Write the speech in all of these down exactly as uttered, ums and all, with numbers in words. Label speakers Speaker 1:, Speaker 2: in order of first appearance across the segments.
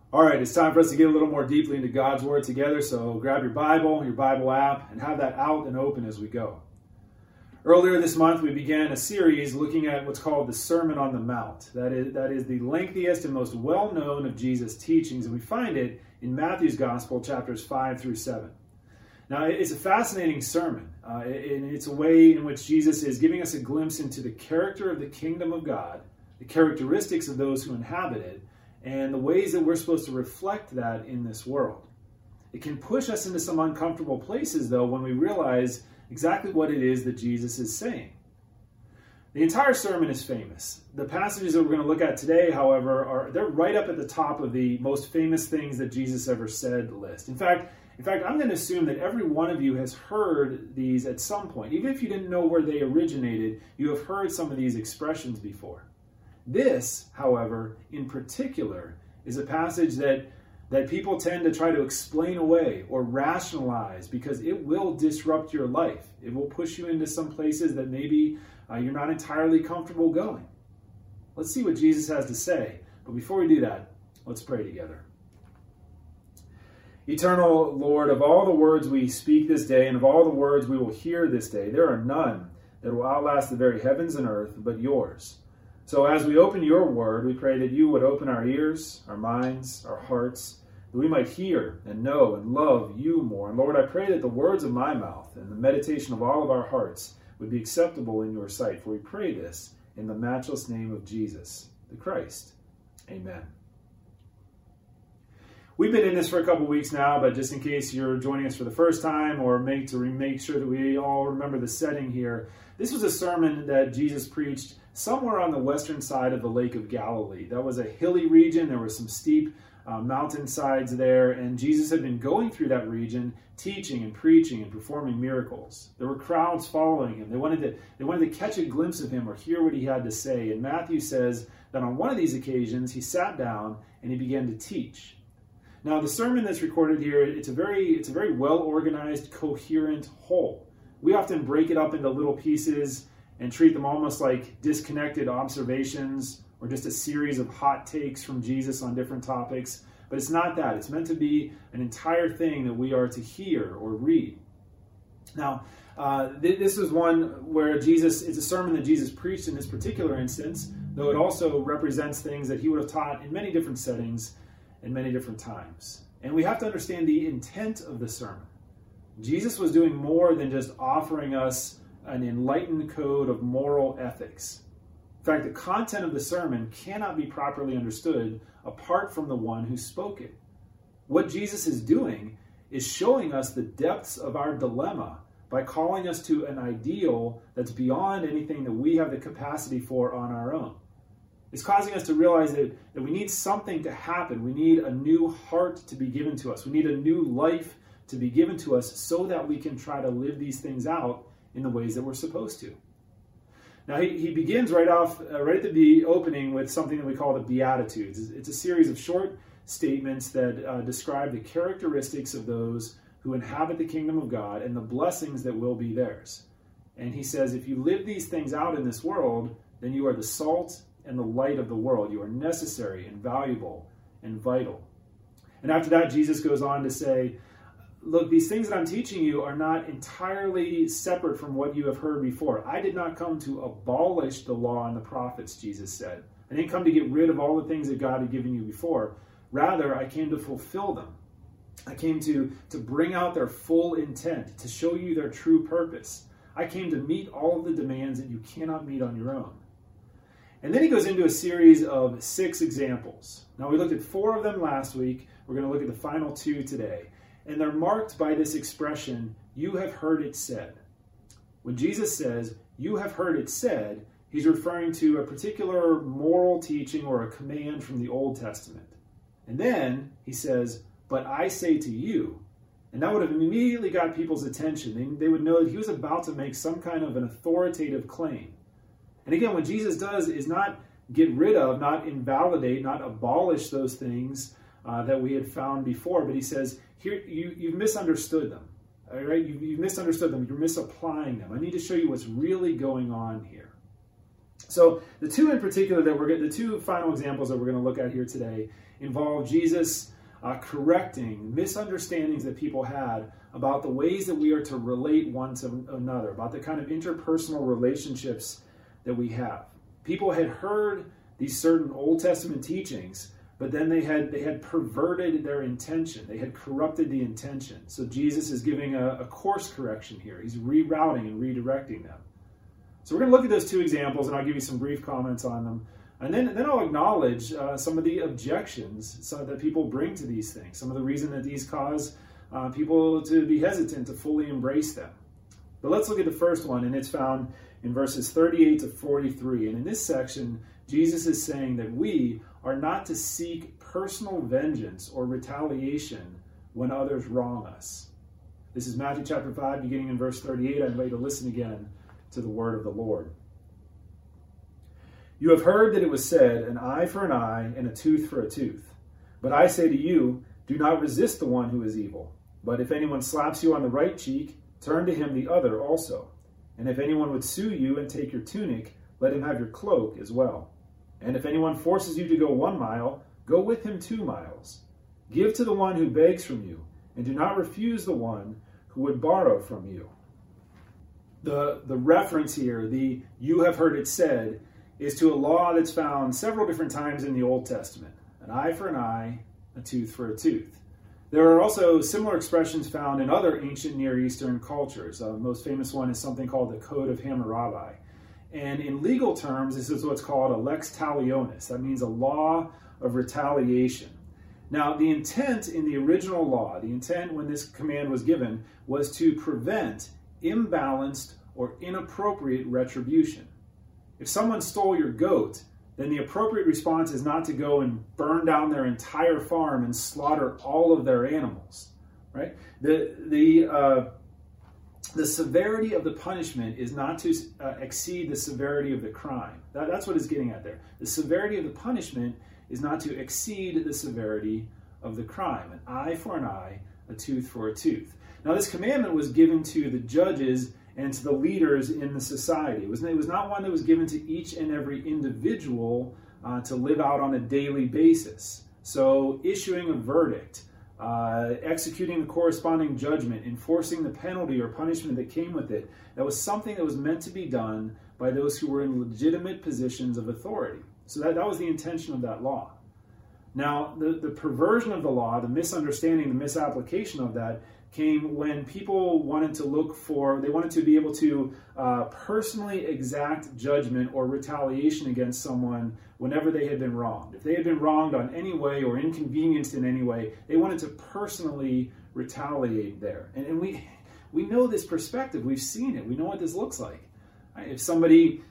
Speaker 1: All right, it's time for us to get a little more deeply into God's Word together, so grab your Bible, your Bible app, and have that out and open as we go. Earlier this month, we began a series looking at what's called the Sermon on the Mount. That is, that is the lengthiest and most well-known of Jesus' teachings, and we find it in Matthew's Gospel, chapters five through seven. Now, it's a fascinating sermon, uh, and it's a way in which Jesus is giving us a glimpse into the character of the kingdom of God, the characteristics of those who inhabit it, and the ways that we're supposed to reflect that in this world. It can push us into some uncomfortable places, though, when we realize exactly what it is that Jesus is saying. The entire sermon is famous. The passages that we're going to look at today, however, are they're right up at the top of the most famous things that Jesus ever said list. In fact, in fact, I'm going to assume that every one of you has heard these at some point. Even if you didn't know where they originated, you have heard some of these expressions before. This, however, in particular, is a passage that, that people tend to try to explain away or rationalize because it will disrupt your life. It will push you into some places that maybe uh, you're not entirely comfortable going. Let's see what Jesus has to say. But before we do that, let's pray together. Eternal Lord, of all the words we speak this day and of all the words we will hear this day, there are none that will outlast the very heavens and earth but yours. So as we open your word, we pray that you would open our ears, our minds, our hearts, that we might hear and know and love you more. And Lord, I pray that the words of my mouth and the meditation of all of our hearts would be acceptable in your sight. For we pray this in the matchless name of Jesus, the Christ. Amen. We've been in this for a couple weeks now, but just in case you're joining us for the first time or make to make sure that we all remember the setting here, this was a sermon that Jesus preached somewhere on the western side of the Lake of Galilee. That was a hilly region. There were some steep uh, mountainsides there, and Jesus had been going through that region, teaching and preaching and performing miracles. There were crowds following him. They wanted to, they wanted to catch a glimpse of him or hear what he had to say. And Matthew says that on one of these occasions, he sat down and he began to teach. Now, the sermon that's recorded here, it's a very, it's a very well-organized, coherent whole. We often break it up into little pieces and treat them almost like disconnected observations or just a series of hot takes from Jesus on different topics. But it's not that. It's meant to be an entire thing that we are to hear or read. Now, uh, th- this is one where Jesus, it's a sermon that Jesus preached in this particular instance, though it also represents things that he would have taught in many different settings in many different times. And we have to understand the intent of the sermon. Jesus was doing more than just offering us an enlightened code of moral ethics. In fact, the content of the sermon cannot be properly understood apart from the one who spoke it. What Jesus is doing is showing us the depths of our dilemma by calling us to an ideal that's beyond anything that we have the capacity for on our own. It's causing us to realize that, that we need something to happen. We need a new heart to be given to us. We need a new life to be given to us so that we can try to live these things out in the ways that we're supposed to. Now, he, he begins right off, uh, right at the opening with something that we call the Beatitudes. It's a series of short statements that uh, describe the characteristics of those who inhabit the kingdom of God and the blessings that will be theirs. And he says, if you live these things out in this world, then you are the salt and the light of the world. You are necessary and valuable and vital. And after that, Jesus goes on to say, look, these things that I'm teaching you are not entirely separate from what you have heard before. I did not come to abolish the law and the prophets, Jesus said. I didn't come to get rid of all the things that God had given you before. Rather, I came to fulfill them. I came to, to bring out their full intent, to show you their true purpose. I came to meet all of the demands that you cannot meet on your own. And then he goes into a series of six examples. Now, we looked at four of them last week. We're going to look at the final two today. And they're marked by this expression, you have heard it said. When Jesus says, you have heard it said, he's referring to a particular moral teaching or a command from the Old Testament. And then he says, but I say to you. And that would have immediately got people's attention. They, they would know that he was about to make some kind of an authoritative claim. And again, what Jesus does is not get rid of, not invalidate, not abolish those things uh, that we had found before, but he says, here you, you've misunderstood them. All right? You, you've misunderstood them. You're misapplying them. I need to show you what's really going on here. So the two in particular that we're going, the two final examples that we're going to look at here today involved Jesus uh, correcting misunderstandings that people had about the ways that we are to relate one to another, about the kind of interpersonal relationships that we have. People had heard these certain Old Testament teachings, but then they had they had perverted their intention. They had corrupted the intention. So Jesus is giving a, a course correction here. He's rerouting and redirecting them. So we're going to look at those two examples, and I'll give you some brief comments on them. And then, then I'll acknowledge uh, some of the objections so that people bring to these things, some of the reason that these cause uh, people to be hesitant to fully embrace them. But let's look at the first one, and it's found in verses thirty-eight to forty-three. And in this section, Jesus is saying that we are not to seek personal vengeance or retaliation when others wrong us. This is Matthew chapter five, beginning in verse thirty-eight. I invite you to listen again to the word of the Lord. You have heard that it was said, an eye for an eye and a tooth for a tooth. But I say to you, do not resist the one who is evil. But if anyone slaps you on the right cheek, turn to him the other also. And if anyone would sue you and take your tunic, let him have your cloak as well. And if anyone forces you to go one mile, go with him two miles. Give to the one who begs from you, and do not refuse the one who would borrow from you. The, the reference here, the you have heard it said, is to a law that's found several different times in the Old Testament. An eye for an eye, a tooth for a tooth. There are also similar expressions found in other ancient Near Eastern cultures. Uh, the most famous one is something called the Code of Hammurabi. And in legal terms, this is what's called a lex talionis. That means a law of retaliation. Now, the intent in the original law, the intent when this command was given, was to prevent imbalanced or inappropriate retribution. If someone stole your goat, then the appropriate response is not to go and burn down their entire farm and slaughter all of their animals, right? The the uh, the severity of the punishment is not to uh, exceed the severity of the crime. That, that's what it's getting at there. The severity of the punishment is not to exceed the severity of the crime. An eye for an eye, a tooth for a tooth. Now, this commandment was given to the judges and to the leaders in the society. It was, it was not one that was given to each and every individual uh, to live out on a daily basis. So issuing a verdict, uh, executing the corresponding judgment, enforcing the penalty or punishment that came with it, that was something that was meant to be done by those who were in legitimate positions of authority. So that, that was the intention of that law. Now, the, the perversion of the law, the misunderstanding, the misapplication of that came when people wanted to look for, they wanted to be able to uh, personally exact judgment or retaliation against someone whenever they had been wronged. If they had been wronged on any way or inconvenienced in any way, they wanted to personally retaliate there. And, and we we know this perspective. We've seen it. We know what this looks like. Right? If somebody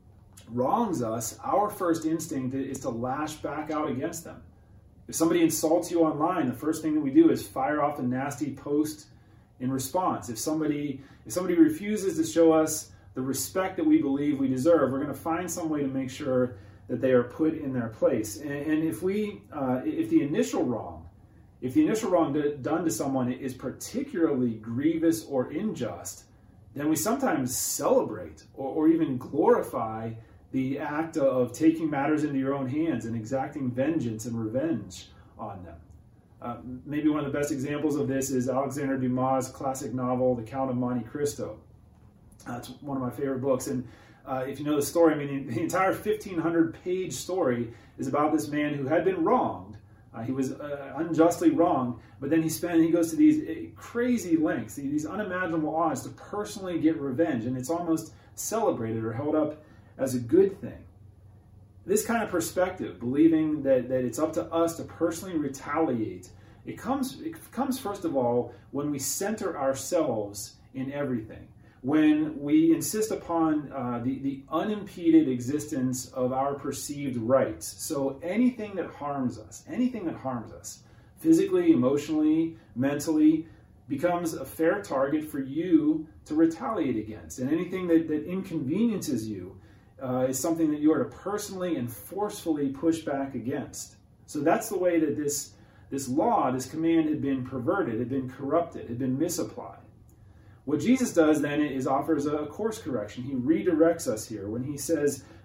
Speaker 1: wrongs us, our first instinct is to lash back out against them. If somebody insults you online, the first thing that we do is fire off a nasty post in response. If somebody if somebody refuses to show us the respect that we believe we deserve, we're going to find some way to make sure that they are put in their place. And, and if we uh, if the initial wrong, if the initial wrong d- done to someone is particularly grievous or unjust, then we sometimes celebrate or, or even glorify the act of taking matters into your own hands and exacting vengeance and revenge on them. Uh, maybe one of the best examples of this is Alexander Dumas' classic novel, The Count of Monte Cristo. Uh, it's one of my favorite books. And uh, if you know the story, I mean, the, the entire fifteen hundred page story is about this man who had been wronged. Uh, he was uh, unjustly wronged, but then he spent, he goes to these uh, crazy lengths, these unimaginable odds to personally get revenge. And it's almost celebrated or held up as a good thing. This kind of perspective, believing that, that it's up to us to personally retaliate, it comes, it comes first of all when we center ourselves in everything. When we insist upon uh, the, the unimpeded existence of our perceived rights. So anything that harms us, anything that harms us, physically, emotionally, mentally, becomes a fair target for you to retaliate against. And anything that, that inconveniences you Uh, is something that you are to personally and forcefully push back against. So that's the way that this, this law, this command had been perverted, had been corrupted, had been misapplied. What Jesus does then is offers a course correction. He redirects us here when he says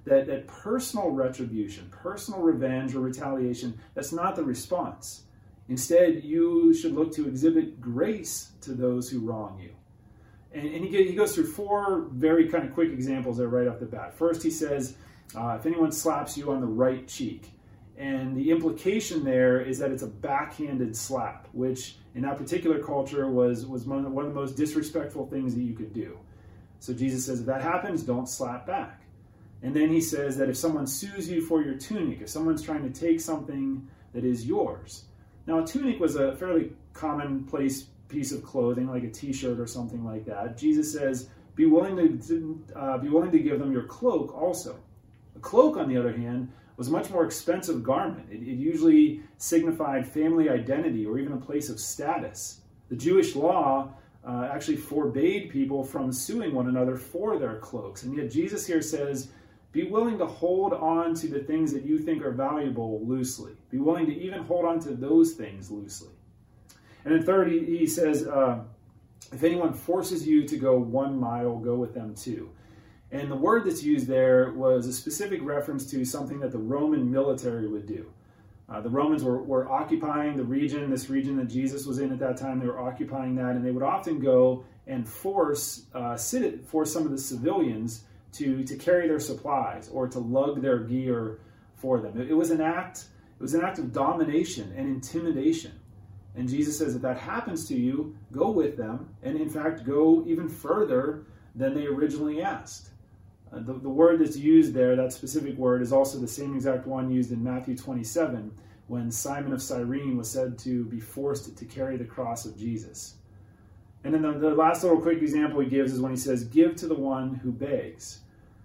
Speaker 1: that, that personal retribution, personal revenge or retaliation, that's not the response. Instead, you should look to exhibit grace to those who wrong you. And, and he, he goes through four very kind of quick examples there right off the bat. First, he says, uh, if anyone slaps you on the right cheek. And the implication there is that it's a backhanded slap, which in that particular culture was, was one of the most disrespectful things that you could do. So Jesus says, if that happens, don't slap back. And then he says that if someone sues you for your tunic, if someone's trying to take something that is yours. Now, a tunic was a fairly commonplace piece of clothing, like a t-shirt or something like that. Jesus says, be willing to uh, be willing to give them your cloak also. A cloak, on the other hand, was a much more expensive garment. It, it usually signified family identity or even a place of status. The Jewish law uh, actually forbade people from suing one another for their cloaks. And yet Jesus here says, be willing to hold on to the things that you think are valuable loosely. Be willing to even hold on to those things loosely. And then third, he, he says, uh, if anyone forces you to go one mile, go with them too. And the word that's used there was a specific reference to something that the Roman military would do. Uh, the Romans were, were occupying the region, this region that Jesus was in at that time. They were occupying that, and they would often go and force, uh, sit, force some of the civilians to, to carry their supplies or to lug their gear for them. It, it was an act, it was an act of domination and intimidation. And Jesus says, if that happens to you, go with them, and in fact, go even further than they originally asked. Uh, the, the word that's used there, that specific word, is also the same exact one used in Matthew twenty-seven, when Simon of Cyrene was said to be forced to carry the cross of Jesus. And then the, the last little quick example he gives is when he says, give to the one who begs.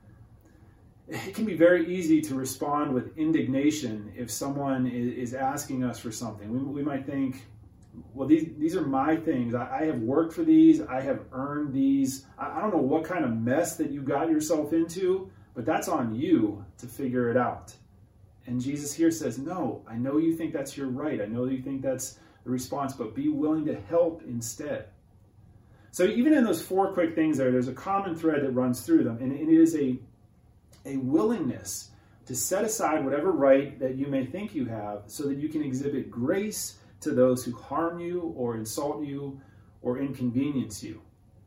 Speaker 1: It can be very easy to respond with indignation if someone is, is asking us for something. We, we might think, well, these these are my things. I, I have worked for these. I have earned these. I, I don't know what kind of mess that you got yourself into, but that's on you to figure it out. And Jesus here says, no, I know you think that's your right. I know you think that's the response, but be willing to help instead. So even in those four quick things there, there's a common thread that runs through them, and it is a, a willingness to set aside whatever right that you may think you have so that you can exhibit grace to those who harm you or insult you or inconvenience you.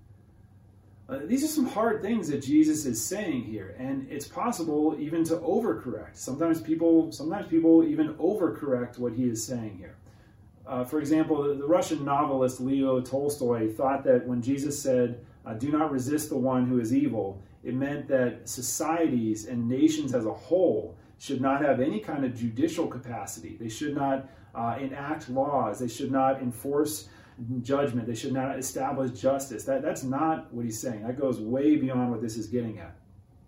Speaker 1: Uh, these are some hard things that Jesus is saying here, and it's possible even to overcorrect. Sometimes people, sometimes people even overcorrect what he is saying here. Uh, for example, the, the Russian novelist Leo Tolstoy thought that when Jesus said, uh, do not resist the one who is evil, it meant that societies and nations as a whole should not have any kind of judicial capacity. They should not uh, enact laws. They should not enforce judgment. They should not establish justice. That, that's not what he's saying. That goes way beyond what this is getting at.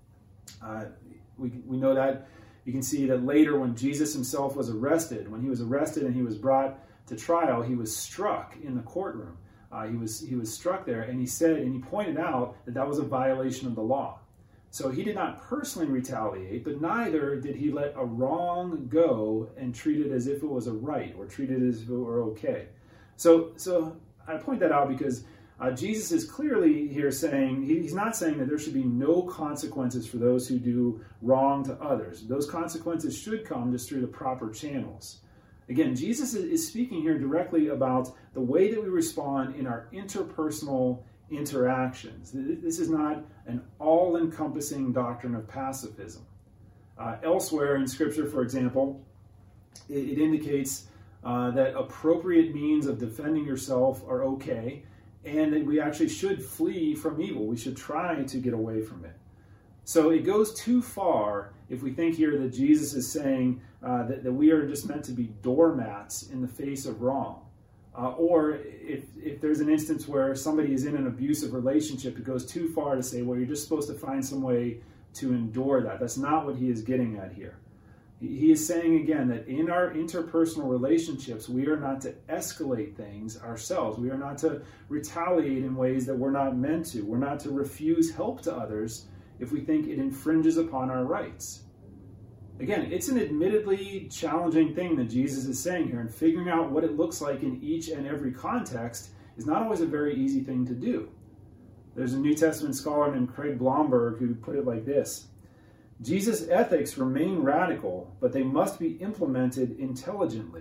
Speaker 1: Uh, we, we know that. You can see that later when Jesus himself was arrested, when he was arrested and he was brought to trial, he was struck in the courtroom. Uh, he was he was struck there, and he said, and he pointed out that that was a violation of the law. So he did not personally retaliate, but neither did he let a wrong go and treat it as if it was a right or treat it as if it were okay. So, so I point that out because uh, Jesus is clearly here saying, he, he's not saying that there should be no consequences for those who do wrong to others. Those consequences should come just through the proper channels. Again, Jesus is, is speaking here directly about the way that we respond in our interpersonal interactions. This is not an all-encompassing doctrine of pacifism. Uh, elsewhere in Scripture, for example, it, it indicates Uh, that appropriate means of defending yourself are okay, and that we actually should flee from evil. We should try to get away from it. So it goes too far if we think here that Jesus is saying uh, that, that we are just meant to be doormats in the face of wrong. Uh, or if, if there's an instance where somebody is in an abusive relationship, it goes too far to say, well, you're just supposed to find some way to endure that. That's not what he is getting at here. He is saying again that in our interpersonal relationships, we are not to escalate things ourselves. We are not to retaliate in ways that we're not meant to. We're not to refuse help to others if we think it infringes upon our rights. Again, it's an admittedly challenging thing that Jesus is saying here, and figuring out what it looks like in each and every context is not always a very easy thing to do. There's a New Testament scholar named Craig Blomberg who put it like this. Jesus' ethics remain radical, but they must be implemented intelligently.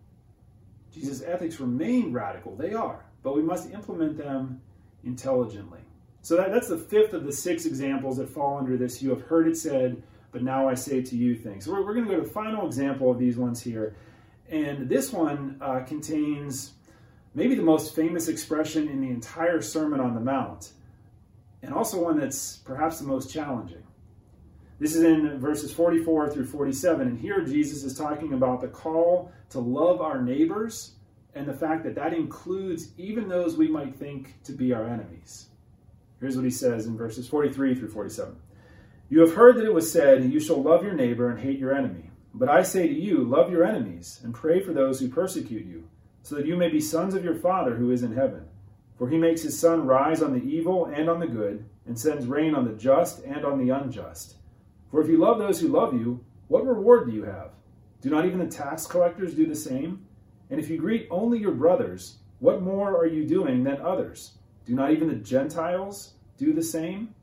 Speaker 1: Jesus' ethics remain radical. They are, but we must implement them intelligently. So that, that's the fifth of the six examples that fall under this "you have heard it said, but now I say to you" thing. So we're, we're going to go to the final example of these ones here. And this one uh, contains maybe the most famous expression in the entire Sermon on the Mount, and also one that's perhaps the most challenging. This is in verses forty-four through forty-seven, and here Jesus is talking about the call to love our neighbors and the fact that that includes even those we might think to be our enemies. Here's what he says in verses forty-three through forty-seven. "You have heard that it was said, 'You shall love your neighbor and hate your enemy.' But I say to you, love your enemies and pray for those who persecute you, so that you may be sons of your Father who is in heaven. For he makes his sun rise on the evil and on the good, and sends rain on the just and on the unjust. For if you love those who love you, what reward do you have? Do not even the tax collectors do the same? And if you greet only your brothers, what more are you doing than others? Do not even the Gentiles do the same?"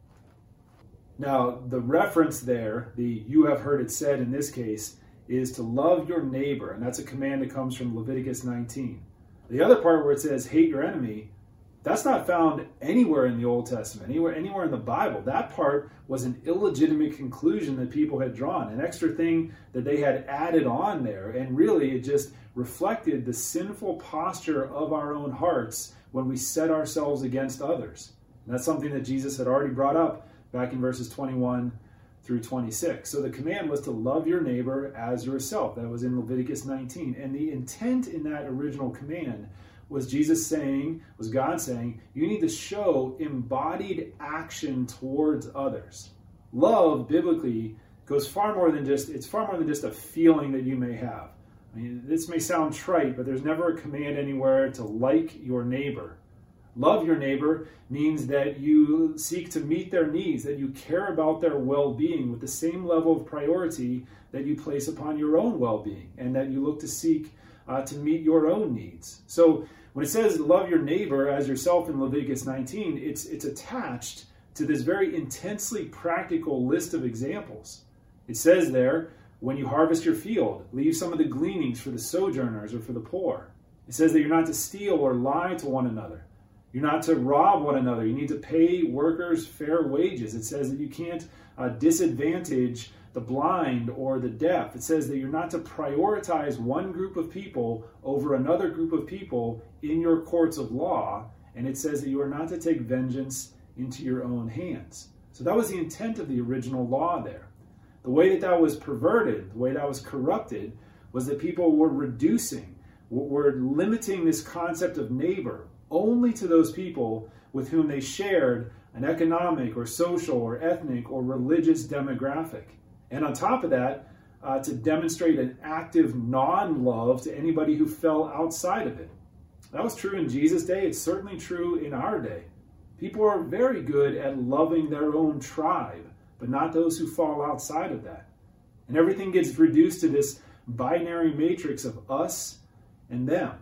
Speaker 1: Now, the reference there, the "you have heard it said" in this case, is to love your neighbor, and that's a command that comes from Leviticus nineteen. The other part where it says hate your enemy, that's not found anywhere in the Old Testament, anywhere, anywhere in the Bible. That part was an illegitimate conclusion that people had drawn, an extra thing that they had added on there, and really it just reflected the sinful posture of our own hearts when we set ourselves against others. And that's something that Jesus had already brought up back in verses twenty-one through twenty-six. So the command was to love your neighbor as yourself. That was in Leviticus nineteen. And the intent in that original command was Jesus saying, was God saying, you need to show embodied action towards others. Love, biblically, goes far more than just, it's far more than just a feeling that you may have. I mean, this may sound trite, but there's never a command anywhere to like your neighbor. Love your neighbor means that you seek to meet their needs, that you care about their well-being with the same level of priority that you place upon your own well-being, and that you look to seek uh, to meet your own needs. So when it says love your neighbor as yourself in Leviticus nineteen, it's, it's attached to this very intensely practical list of examples. It says there, when you harvest your field, leave some of the gleanings for the sojourners or for the poor. It says that you're not to steal or lie to one another. You're not to rob one another. You need to pay workers fair wages. It says that you can't uh, disadvantage the blind or the deaf. It says that you're not to prioritize one group of people over another group of people in your courts of law. And it says that you are not to take vengeance into your own hands. So that was the intent of the original law there. The way that that was perverted, the way that was corrupted, was that people were reducing, were limiting this concept of neighbor only to those people with whom they shared an economic or social or ethnic or religious demographic. And on top of that, uh, to demonstrate an active non-love to anybody who fell outside of it. That was true in Jesus' day. It's certainly true in our day. People are very good at loving their own tribe, but not those who fall outside of that. And everything gets reduced to this binary matrix of us and them.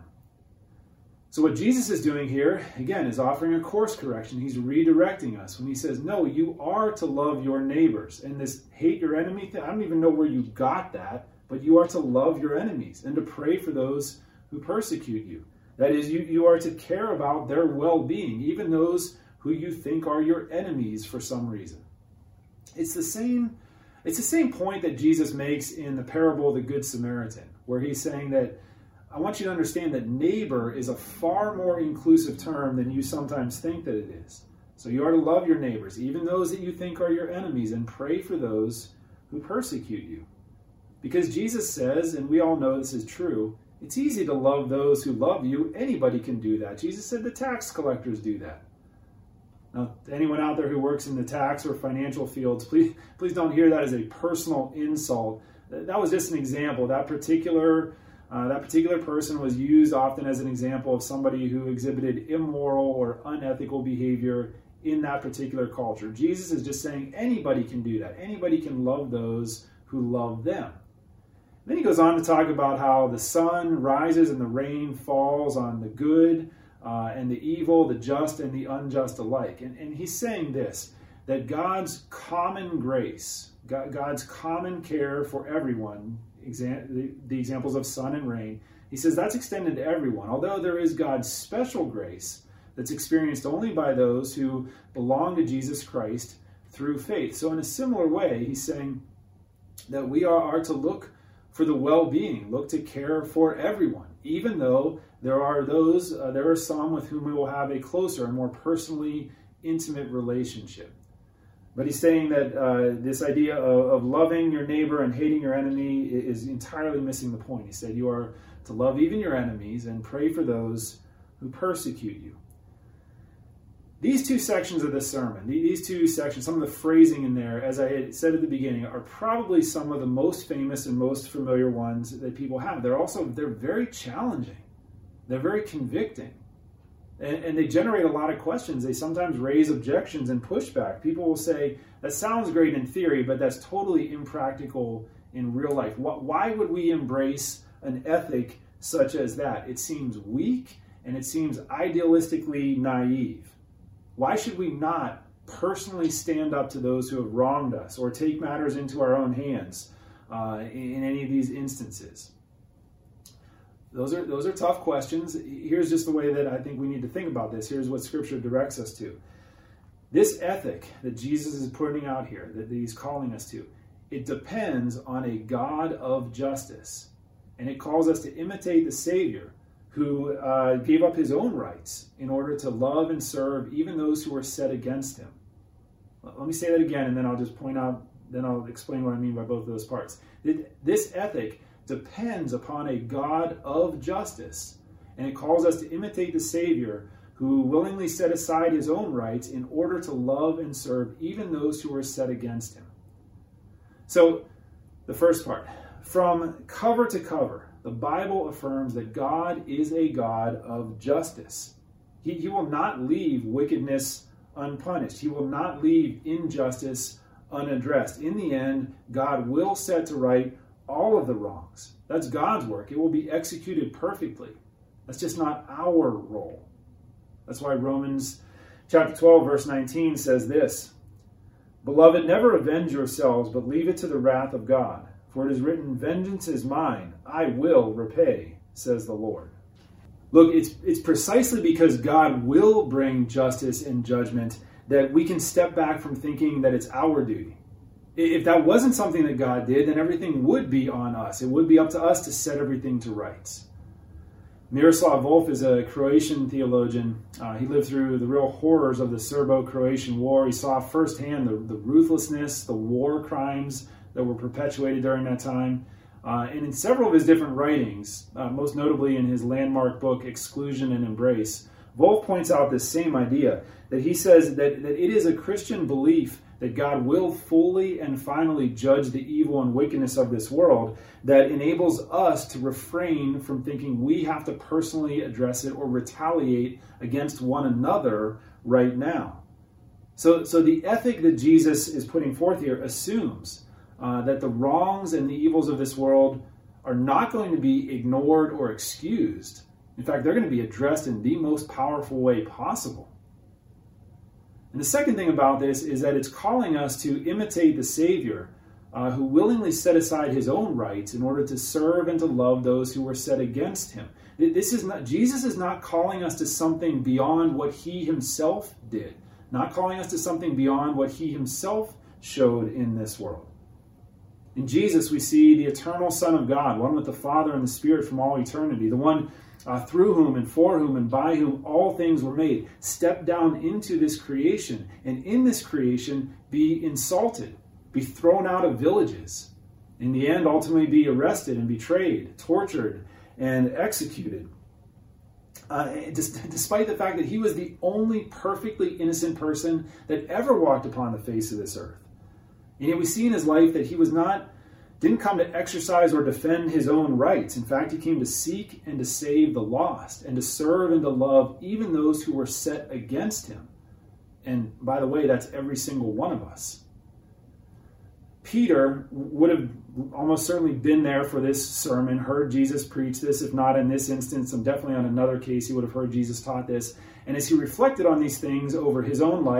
Speaker 1: So what Jesus is doing here, again, is offering a course correction. He's redirecting us when he says, no, you are to love your neighbors. And this hate your enemy thing, I don't even know where you got that, but you are to love your enemies and to pray for those who persecute you. That is, you, you are to care about their well-being, even those who you think are your enemies for some reason. It's the same, it's the same point that Jesus makes in the parable of the Good Samaritan, where he's saying that I want you to understand that neighbor is a far more inclusive term than you sometimes think that it is. So you are to love your neighbors, even those that you think are your enemies, and pray for those who persecute you. Because Jesus says, and we all know this is true, it's easy to love those who love you. Anybody can do that. Jesus said the tax collectors do that. Now, anyone out there who works in the tax or financial fields, please, please don't hear that as a personal insult. That was just an example. That particular Uh, that particular person was used often as an example of somebody who exhibited immoral or unethical behavior in that particular culture. Jesus is just saying anybody can do that. Anybody can love those who love them. Then he goes on to talk about how the sun rises and the rain falls on the good uh, and the evil, the just and the unjust alike. And, and he's saying this, that God's common grace, God's common care for everyone, the examples of sun and rain, he says that's extended to everyone, although there is God's special grace that's experienced only by those who belong to Jesus Christ through faith. So in a similar way, he's saying that we are, are to look for the well-being, look to care for everyone, even though there are those, uh, there are some with whom we will have a closer and more personally intimate relationship. But he's saying that uh, this idea of, of loving your neighbor and hating your enemy is entirely missing the point. He said you are to love even your enemies and pray for those who persecute you. These two sections of the sermon, these two sections, some of the phrasing in there, as I had said at the beginning, are probably some of the most famous and most familiar ones that people have. They're also, they're very challenging. They're very convicting. And, and they generate a lot of questions. They sometimes raise objections and pushback. People will say, that sounds great in theory, but that's totally impractical in real life. Why would we embrace an ethic such as that? It seems weak and it seems idealistically naive. Why should we not personally stand up to those who have wronged us or take matters into our own hands uh, in, in any of these instances? Those are those are tough questions. Here's just the way that I think we need to think about this. Here's what Scripture directs us to. This ethic that Jesus is putting out here, that he's calling us to, it depends on a God of justice. And it calls us to imitate the Savior who uh, gave up his own rights in order to love and serve even those who were set against him. Let me say that again, and then I'll just point out, then I'll explain what I mean by both of those parts. This ethic depends upon a God of justice, and it calls us to imitate the Savior who willingly set aside his own rights in order to love and serve even those who were set against him. So, the first part, from cover to cover, the Bible affirms that God is a God of justice. He, he will not leave wickedness unpunished. He will not leave injustice unaddressed. In the end, God will set to right all of the wrongs. That's God's work. It will be executed perfectly. That's just not our role. That's why Romans chapter twelve, verse nineteen says this, "Beloved, never avenge yourselves, but leave it to the wrath of God. For it is written, vengeance is mine, I will repay, says the Lord." Look, it's, it's precisely because God will bring justice and judgment that we can step back from thinking that it's our duty. If that wasn't something that God did, then everything would be on us. It would be up to us to set everything to rights. Miroslav Volf is a Croatian theologian. Uh, he lived through the real horrors of the Serbo-Croatian War. He saw firsthand the, the ruthlessness, the war crimes that were perpetuated during that time. Uh, and in several of his different writings, uh, most notably in his landmark book, Exclusion and Embrace, Volf points out this same idea, that he says that, that it is a Christian belief that God will fully and finally judge the evil and wickedness of this world that enables us to refrain from thinking we have to personally address it or retaliate against one another right now. So, so the ethic that Jesus is putting forth here assumes uh, that the wrongs and the evils of this world are not going to be ignored or excused. In fact, they're going to be addressed in the most powerful way possible. And the second thing about this is that it's calling us to imitate the Savior uh, who willingly set aside his own rights in order to serve and to love those who were set against him. This is not, Jesus is not calling us to something beyond what he himself did, not calling us to something beyond what he himself showed in this world. In Jesus, we see the eternal Son of God, one with the Father and the Spirit from all eternity, the one Uh, through whom and for whom and by whom all things were made, step down into this creation, and in this creation be insulted, be thrown out of villages, in the end ultimately be arrested and betrayed, tortured, and executed. Uh, despite the fact that he was the only perfectly innocent person that ever walked upon the face of this earth. And yet we see in his life that he was not didn't come to exercise or defend his own rights. In fact, he came to seek and to save the lost and to serve and to love even those who were set against him. And by the way, that's every single one of us. Peter would have almost certainly been there for this sermon, heard Jesus preach this. If not in this instance, and definitely on another case, he would have heard Jesus taught this. And as he reflected on these things over his own life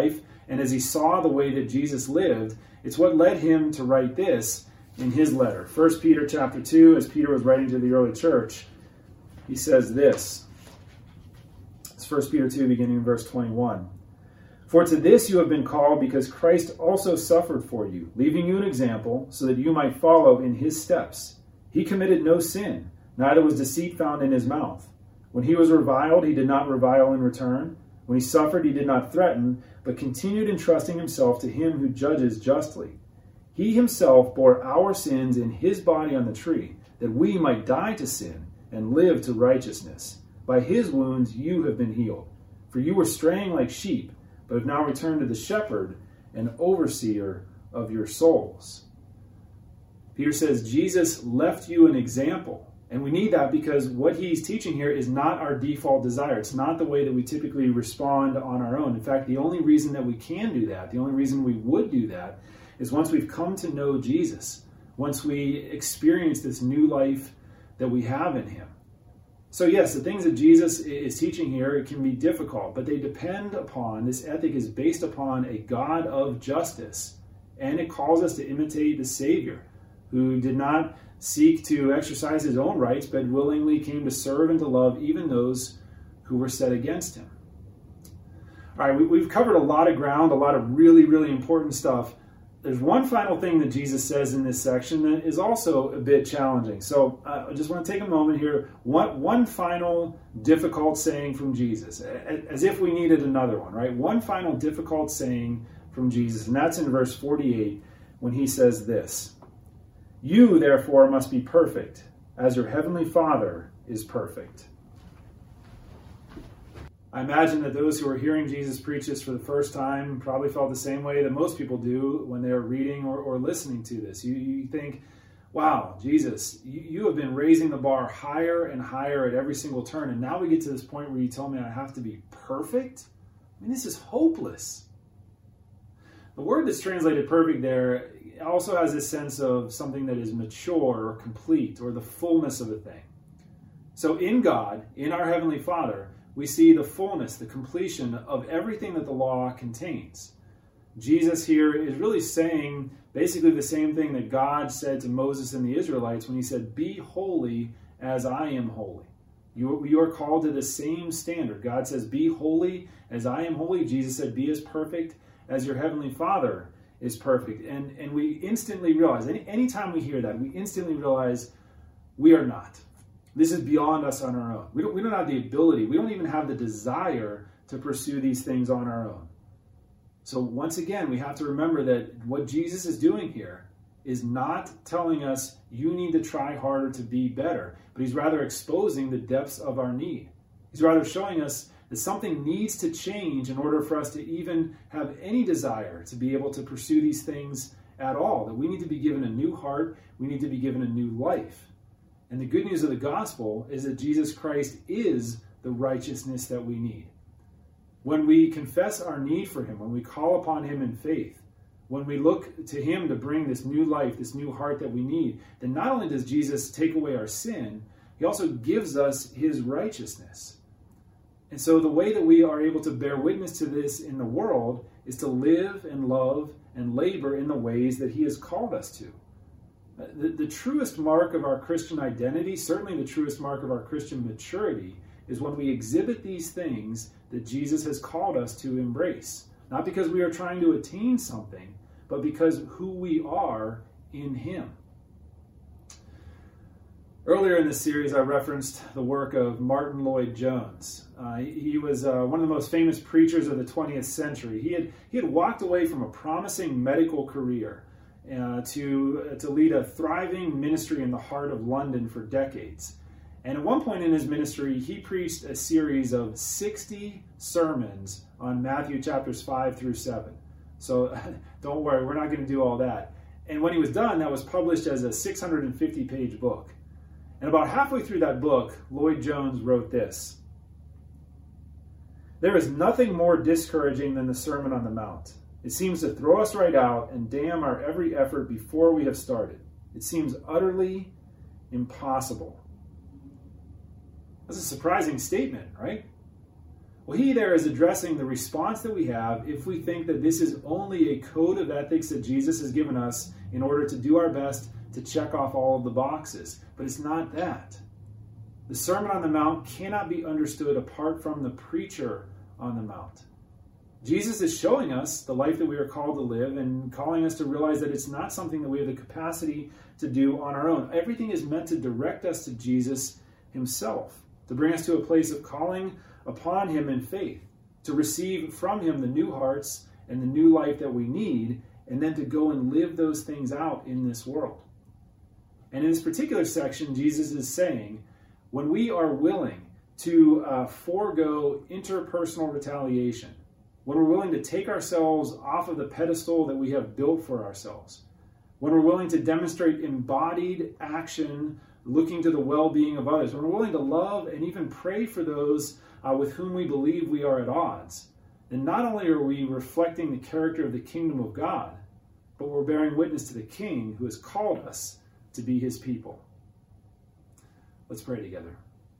Speaker 1: And as he saw the way that Jesus lived, it's what led him to write this in his letter. First Peter chapter two, as Peter was writing to the early church, he says this. It's First Peter two, beginning in verse twenty-one. For to this you have been called, because Christ also suffered for you, leaving you an example, so that you might follow in his steps. He committed no sin, neither was deceit found in his mouth. When he was reviled, he did not revile in return. When he suffered, he did not threaten, but continued entrusting himself to him who judges justly. He himself bore our sins in his body on the tree, that we might die to sin and live to righteousness. By his wounds you have been healed. For you were straying like sheep, but have now returned to the shepherd and overseer of your souls. Peter says Jesus left you an example. And we need that because what he's teaching here is not our default desire. It's not the way that we typically respond on our own. In fact, the only reason that we can do that, the only reason we would do that, is once we've come to know Jesus, once we experience this new life that we have in him. So yes, the things that Jesus is teaching here, it can be difficult, but they depend upon, this ethic is based upon a God of justice. And it calls us to imitate the Savior, who did not seek to exercise his own rights, but willingly came to serve and to love even those who were set against him. All right, we, we've covered a lot of ground, a lot of really, really important stuff. There's one final thing that Jesus says in this section that is also a bit challenging. So uh, I just want to take a moment here. One, one final difficult saying from Jesus, as if we needed another one, right? One final difficult saying from Jesus, and that's in verse forty-eight when he says this. You, therefore, must be perfect, as your heavenly Father is perfect. I imagine that those who are hearing Jesus preach this for the first time probably felt the same way that most people do when they're reading or, or listening to this. You, you think, wow, Jesus, you, you have been raising the bar higher and higher at every single turn, and now we get to this point where you tell me I have to be perfect? I mean, this is hopeless. The word that's translated perfect there also has this sense of something that is mature or complete or the fullness of a thing. So in God, in our Heavenly Father, we see the fullness, the completion of everything that the law contains. Jesus here is really saying basically the same thing that God said to Moses and the Israelites when he said, be holy as I am holy. You, you are called to the same standard. God says, be holy as I am holy. Jesus said, be as perfect as your Heavenly Father is perfect. And, and we instantly realize, any anytime we hear that, we instantly realize we are not. This is beyond us on our own. We don't, we don't have the ability, we don't even have the desire to pursue these things on our own. So once again, we have to remember that what Jesus is doing here is not telling us you need to try harder to be better, but he's rather exposing the depths of our need. He's rather showing us that something needs to change in order for us to even have any desire to be able to pursue these things at all. That we need to be given a new heart, we need to be given a new life. And the good news of the gospel is that Jesus Christ is the righteousness that we need. When we confess our need for him, when we call upon him in faith, when we look to him to bring this new life, this new heart that we need, then not only does Jesus take away our sin, he also gives us his righteousness. And so the way that we are able to bear witness to this in the world is to live and love and labor in the ways that he has called us to. The, the truest mark of our Christian identity, certainly the truest mark of our Christian maturity, is when we exhibit these things that Jesus has called us to embrace. Not because we are trying to attain something, but because who we are in him. Earlier in this series, I referenced the work of Martin Lloyd-Jones. Uh, he, he was uh, one of the most famous preachers of the twentieth century. He had, he had walked away from a promising medical career Uh, to, uh, to lead a thriving ministry in the heart of London for decades. And at one point in his ministry, he preached a series of sixty sermons on Matthew chapters five through seven. So don't worry, we're not going to do all that. And when he was done, that was published as a six hundred fifty page book. And about halfway through that book, Lloyd-Jones wrote this. There is nothing more discouraging than the Sermon on the Mount. It seems to throw us right out and damn our every effort before we have started. It seems utterly impossible. That's a surprising statement, right? Well, he there is addressing the response that we have if we think that this is only a code of ethics that Jesus has given us in order to do our best to check off all of the boxes. But it's not that. The Sermon on the Mount cannot be understood apart from the preacher on the Mount. Jesus is showing us the life that we are called to live and calling us to realize that it's not something that we have the capacity to do on our own. Everything is meant to direct us to Jesus himself, to bring us to a place of calling upon him in faith, to receive from him the new hearts and the new life that we need, and then to go and live those things out in this world. And in this particular section, Jesus is saying, when we are willing to uh, forego interpersonal retaliation, when we're willing to take ourselves off of the pedestal that we have built for ourselves, when we're willing to demonstrate embodied action looking to the well-being of others, when we're willing to love and even pray for those uh, with whom we believe we are at odds, then not only are we reflecting the character of the kingdom of God, but we're bearing witness to the King who has called us to be his people. Let's pray together.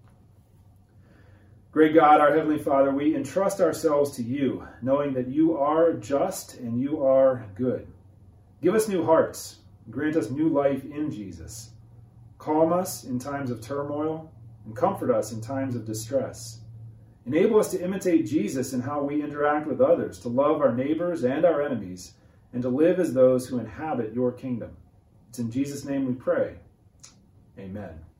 Speaker 1: Great God, our Heavenly Father, we entrust ourselves to you, knowing that you are just and you are good. Give us new hearts. Grant us new life in Jesus. Calm us in times of turmoil and comfort us in times of distress. Enable us to imitate Jesus in how we interact with others, to love our neighbors and our enemies, and to live as those who inhabit your kingdom. It's in Jesus' name we pray. Amen.